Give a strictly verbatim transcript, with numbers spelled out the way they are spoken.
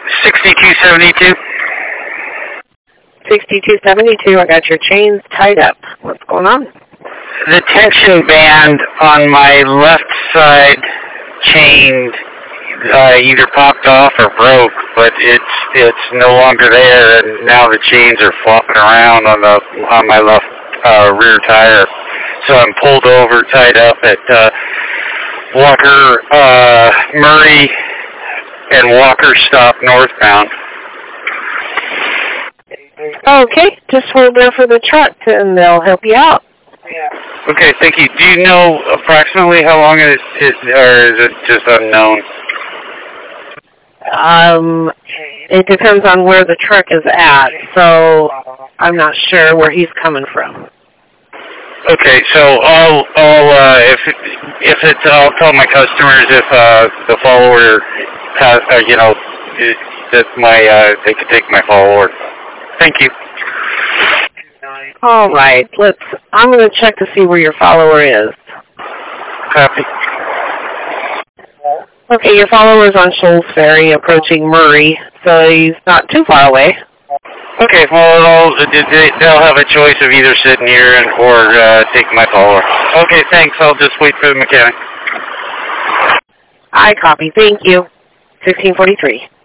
sixty-two seventy-two. sixty-two seventy-two, I got your chains tied up. What's going on? The tension band on my left side chain uh, either popped off or broke, but it's it's no longer there, and now the chains are flopping around on the on my left uh, rear tire. So I'm pulled over, tied up at uh, Walker uh, Murray and Walker Stop northbound. Okay, just hold there for the truck, and they'll help you out. Okay, thank you. Do you know approximately how long it is, or is it just unknown? Um, it depends on where the truck is at, so I'm not sure where he's coming from. Okay, so I'll, I'll uh, if if it's, I'll tell my customers if uh, the follower has, uh, you know, that my uh, they can take my follower. Thank you. All right, let's. I'm going to check to see where your follower is. Copy. Okay, your follower is on Shoals Ferry, approaching Murray, so he's not too far away. Okay, well, they'll have a choice of either sitting here and, or uh, taking my follower. Okay, thanks. I'll just wait for the mechanic. I copy. Thank you. fifteen forty-three.